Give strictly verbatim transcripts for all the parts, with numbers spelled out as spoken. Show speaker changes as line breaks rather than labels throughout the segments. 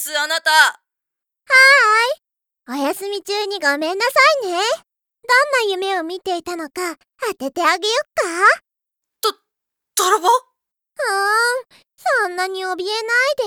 ですあなた。
はーい。お休み中にごめんなさいね。どんな夢を見ていたのか当ててあげよっか。
ど、泥棒？
うーん、そんなに怯えないで。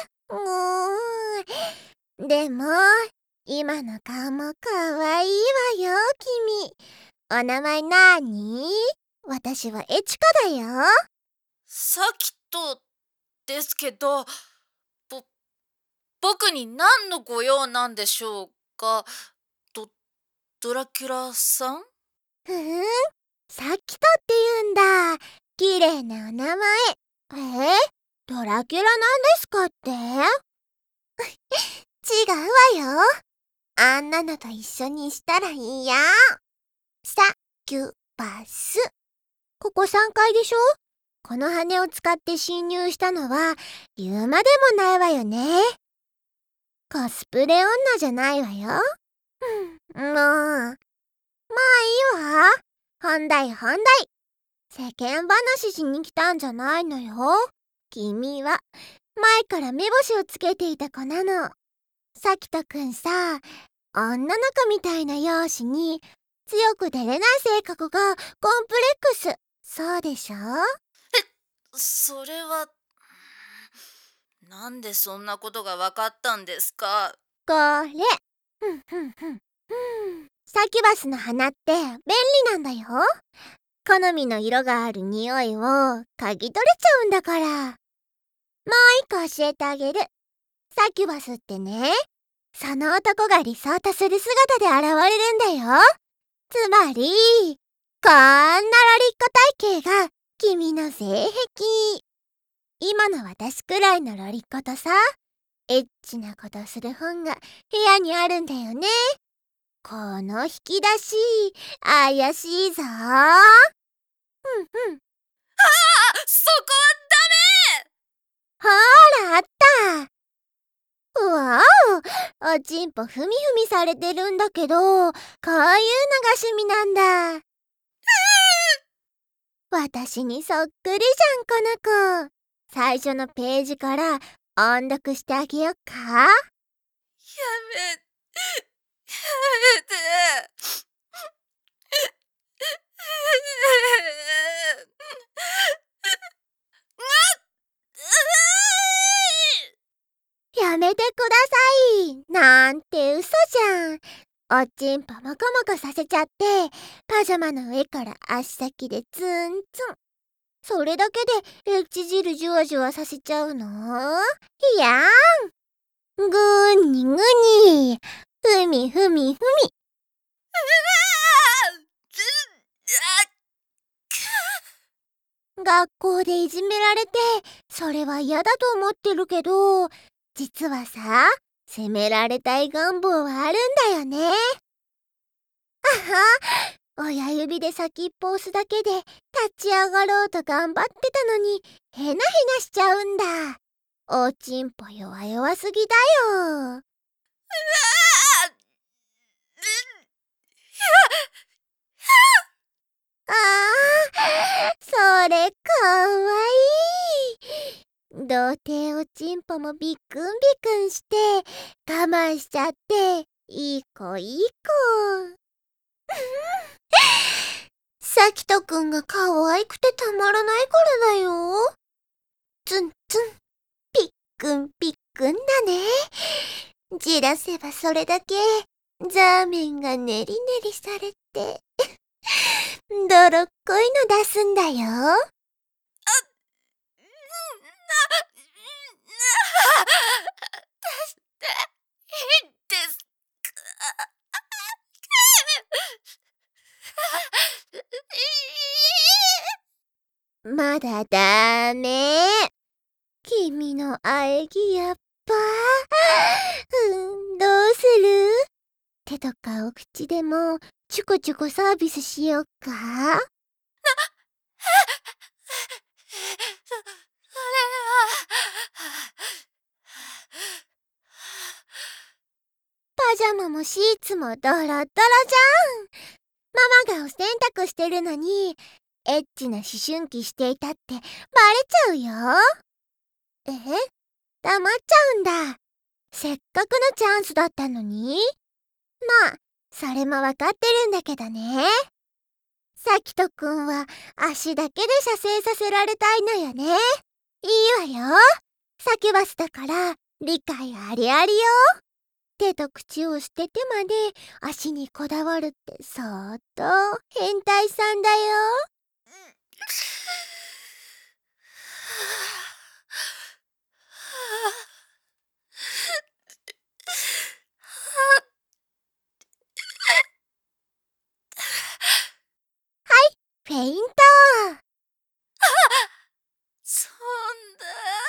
うーん。でも、今の顔もかわいいわよ、君。お名前なーに？私はエチカだよ。
さきとですけど、ぼ、僕に何のご用なんでしょうか？ド、ドラキュラさん？
ふーん、さきとって言うんだ。綺麗なお名前。えー、ドラキュラなんですかって？違うわよ。あんなのと一緒にしたらいいや。サキュバス。ここさんかいでしょ？この羽を使って侵入したのは言うまでもないわよね。コスプレ女じゃないわよ。うん、もう、まあいいわ。本題本題。世間話しに来たんじゃないのよ。君は前から目星をつけていた子なの。さきとくんさ、女の子みたいな容姿に強く出れない性格がコンプレックス。そうでしょ？
それは、なんでそんなことがわかったんですか？
これ。ふんふんふんふん。サキュバスの花って便利なんだよ。好みの色がある匂いを嗅ぎ取れちゃうんだから。もう一個教えてあげる。サキュバスってね、その男が理想とする姿で現れるんだよ。つまり、こんなロリッコ体型が君の性癖。今の私くらいのロリッコとさ、エッチなことする本が部屋にあるんだよね。この引き出し、怪しいぞ。うんうん。
あ、そこ
ほーら、あった。うわお、おちんぽふみふみされてるんだけど、こういうのが趣味なんだ。私にそっくりじゃん、この子。最初のページから音読してあげよっか。
やめ、やめて。
やめてください。なんて嘘じゃん。おちんぽもこもこさせちゃって、パジャマの上から足先でツンツン。それだけでエッチ汁じゅわじゅわさせちゃうの？いやーん。ぐーにぐに。ふみふみふみ。学校でいじめられて、それは嫌だと思ってるけど、実はさ、責められたい願望はあるんだよね。あは、親指で先っぽ押すだけで立ち上がろうと頑張ってたのに、へなへなしちゃうんだ。おちんぽ弱々すぎだよ。ああ、それかわいい。童貞おちんぽもビックンビクンして我慢しちゃって、いい子いい子。さきとくんが可愛くてたまらないからだよ。ツンツン、ピックンピックンだね。じらせばそれだけザーメンがねりねりされて泥っこいの出すんだよ。
出していいんですか？
まだダメ。君の喘ぎやっぱ。うん、どうする？手とかお口でもチュコチュコサービスしよっか？
そ、それは。
パジャマもシーツもドロッドロじゃん。ママがお洗濯してるのに、エッチな思春期していたってバレちゃうよ。え？黙っちゃうんだ。 せっかくのチャンスだったのに。まあ、それもわかってるんだけどね。さきとくんは足だけで射精させられたいのよね。いいわよ。サキュバスだから理解ありありよ。手と口を捨ててまで足にこだわるって相当変態さんだよ。フェイント。
そんな。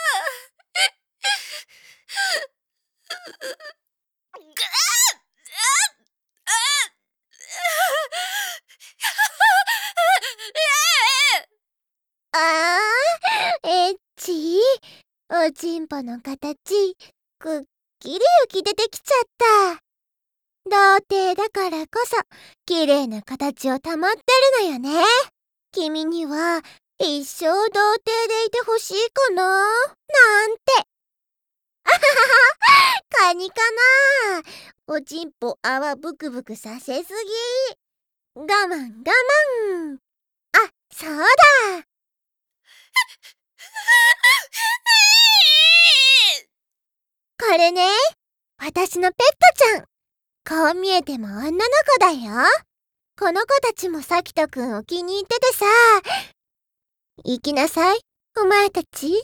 あー、エッチ。おちんぽの形、くっきり浮き出てきちゃった。童貞だからこそ、綺麗な形を保ってるのよね。君には一生童貞でいてほしいかななんて。あははは、カニかな。おちんぽ泡ブクブクさせすぎ。我慢我慢。あ、そうだ。これね、私のペットちゃん。こう見えても女の子だよ。この子たちもサキトくんを気に入っててさ。行きなさい、お前たち。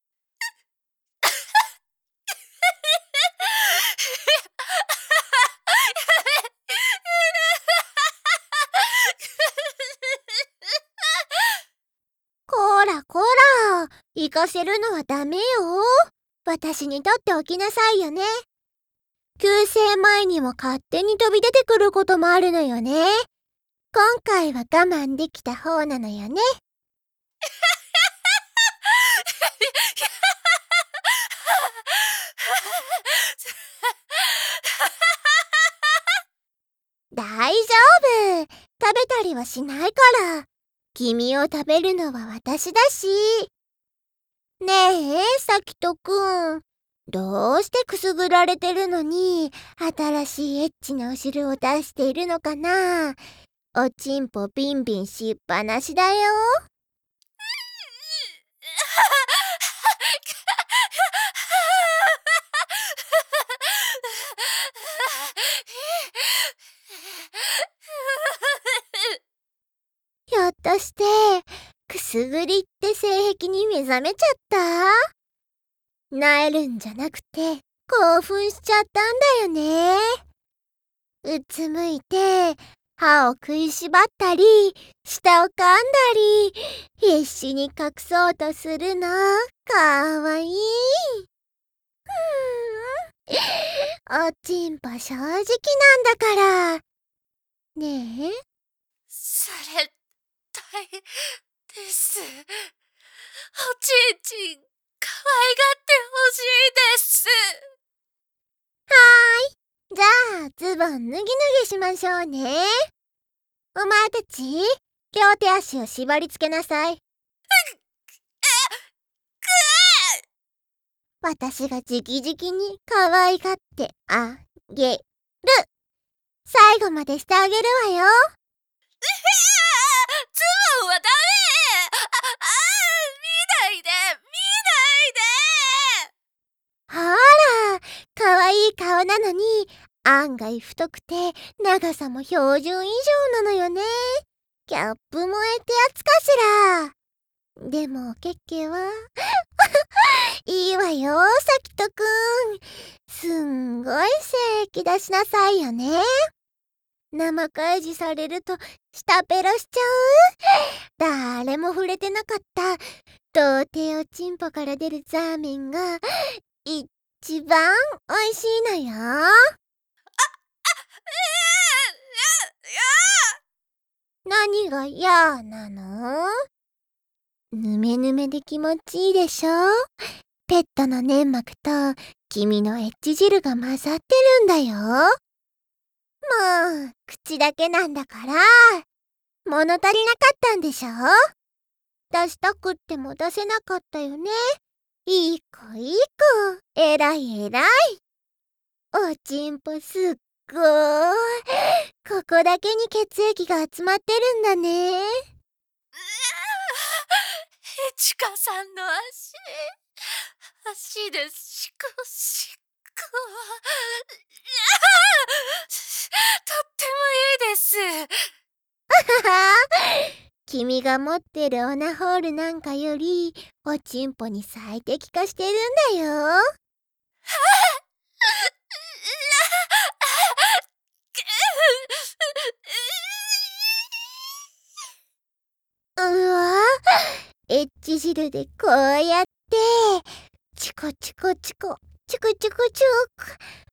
こらこら、行かせるのはダメよ。私にとっておきなさいよね。旧姓前にも勝手に飛び出てくることもあるのよね。今回は我慢できた方なのよね。大丈夫。食べたりはしないから。君を食べるのは私だし。ねえ、サキトくん。どうしてくすぐられてるのに、新しいエッチなお汁を出しているのかな。おちんぽビンビンしっぱなしだよ。ひょっとして、くすぐりって性癖に目覚めちゃった？なえるんじゃなくて、興奮しちゃったんだよね。うつむいて、歯を食いしばったり、舌を噛んだり、必死に隠そうとするの、かわいい。おちんぽ正直なんだから。ねえ。
されたいです。おちんちん、可愛がってほしいです。
はーい。じゃあ、ズボン脱ぎ脱ぎしましょうね。お前たち、両手足を縛り付けなさい。私が直々に可愛がってあげる。最後までしてあげるわよ。
ズボンはダメ。あ、あ、見ないで、見ないで。
ほら、可愛い顔なのに、案外太くて、長さも標準以上なのよね。ギャップ萌えってやつかしら。でも、ケッケはいいわよ、サキトくん。すんごい正気出しなさいよね。生返しされると舌ペロしちゃう。誰も触れてなかった童貞おちんぽから出るザーメンが一番おいしいのよ。あ、あ、何が嫌なの？ぬめぬめで気持ちいいでしょ？ペットの粘膜と君のエッチ汁が混ざってるんだよ。もう、口だけなんだから。物足りなかったんでしょ？出したくっても出せなかったよね。いい子いい子。えらいえらい。 おちんぽすっごーい。ここだけに血液が集まってるんだね。
エチカさんの足、足でしこしこ。とってもいいです。
君が持ってるオナホールなんかよりおちんぽに最適化してるんだよ。うわ、エッチ汁でこうやってチコチコチコチコチコチコ。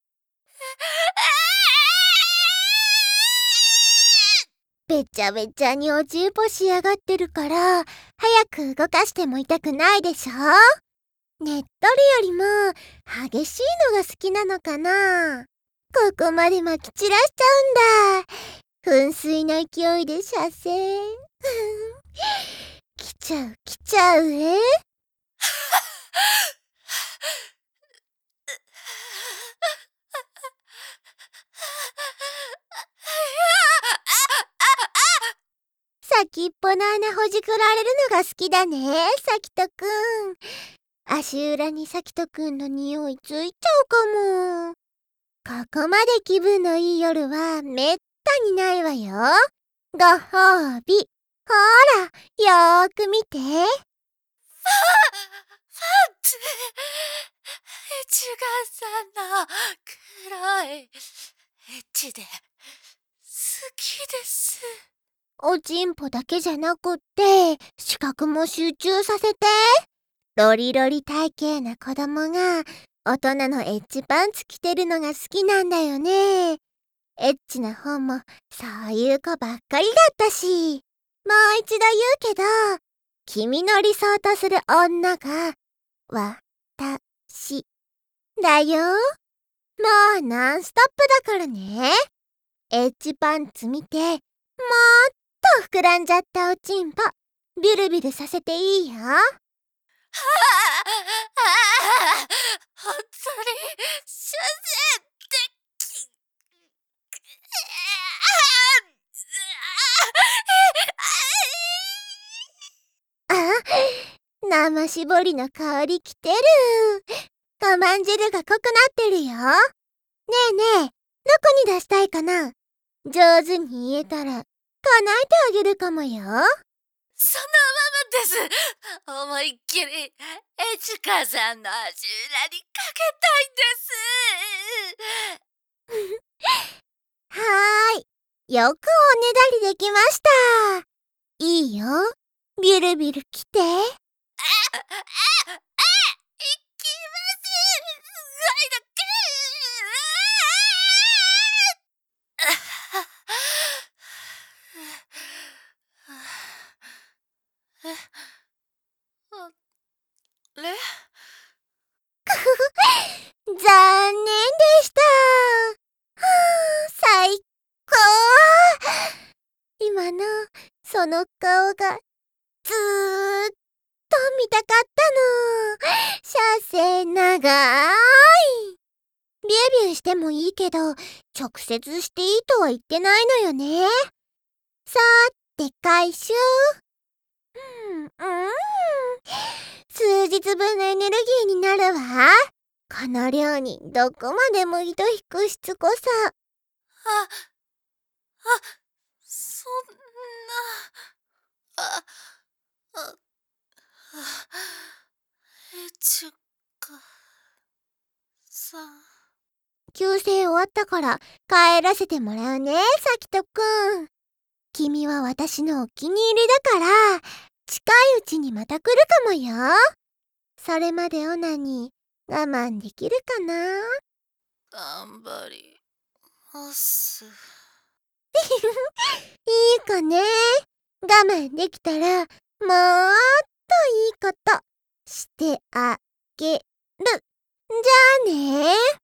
べちゃべちゃにおちんぽ仕上がってるから早く動かしても痛くないでしょ。ねっとりよりも激しいのが好きなのかな。ここまでまき散らしちゃうんだ。噴水の勢いで射精。来ちゃう来ちゃうえ。先っぽの穴ほじくられるのが好きだね、さきとくん。足裏にさきとくんの匂いついちゃうかも。ここまで気分のいい夜はめったにないわよ。ご褒美。ほら、よーく見て。ファン、ファン
ツ、エチカさんの黒いエッチで好きです。
おちんぽだけじゃなくって視覚も集中させて。ロリロリ体型な子供が大人のエッチパンツ着てるのが好きなんだよね。エッチな本もそういう子ばっかりだったし。もう一度言うけど、君の理想とする女が私だよ。もうノンストップだからね。エッチパンツ見てもっと膨らんじゃったおちんぽビルビルさせていいよ。は
ああ、本当に射精でき
あ、生搾りの香りきてる。我慢汁が濃くなってるよ。ねえねえ、どこに出したいかな。上手に言えたら叶えてあげるかもよ。
そのままです。思いっきりエチカさんの足裏にかけたいんです。
はーい、よくおねだりできました。いいよ、ビルビル来て。あ、あ、あ、
あ、いきます。すごいだけ。え、あれ？
残念でした。はあ、最高。今のその顔がずーっと見たかったの。射精長い。ビュービューしてもいいけど直接していいとは言ってないのよね。さーて回収。うん、うん、数日分のエネルギーになるわ。この量にどこまでも糸引くしつこさ。
あ、あ、そんな、あ、あ、あ、エチカさん。
旧姓終わったから帰らせてもらうね、さきとくん。君は私のお気に入りだから近いうちにまた来るかもよ。それまでオナに我慢できるかな。
頑張ります。
いい子ね。我慢できたらもっといいことしてあげる。じゃあね。